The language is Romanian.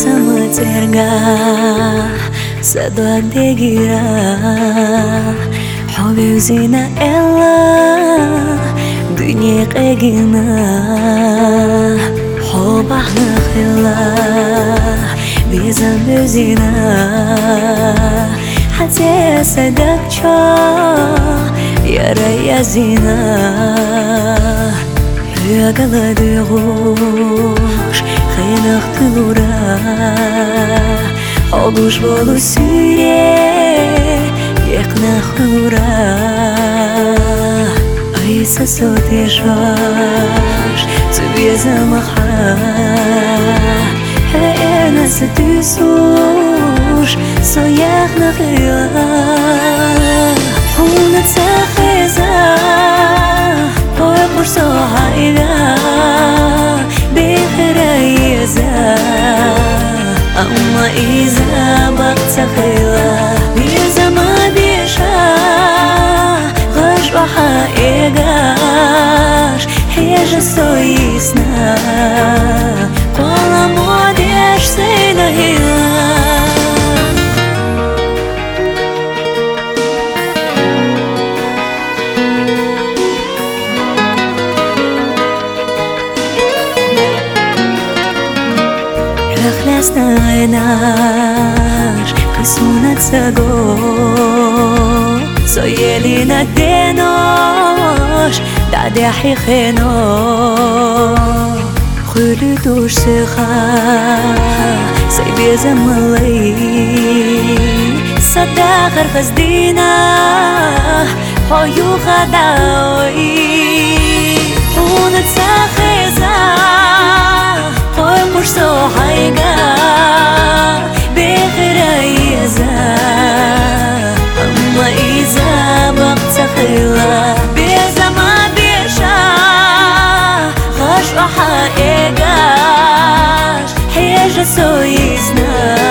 sama terga Sadwa degira Hubi zina ella Dünya qegina Hubahna khilla Bizan bezina Hatta sadakcha Yara yazina Yagaladı hoş Xeynaq tılura Oluş bolu süre Yeqnaq hura Aysa soteshvaş Tübye zamaxa Hena ستüsuş Soyaqnaq ya Huna tsaxiza Qoymuş sohayga Bexirayza Amma iza baqsa xila Biza ma bisha Ghash wa haigash Heja soyisna Qola modish seyna hila Nasz Kısmına tsago Soyelina denoş Dade hixeno Khulu tush sikha Saybi zamalay Sadaqar khazdina Hoyu khadawi Huna tsakhiza Qoy mush sohayga Amma iza baqsa khila Biza ma bisha Ghash wa haigash Heja soyisna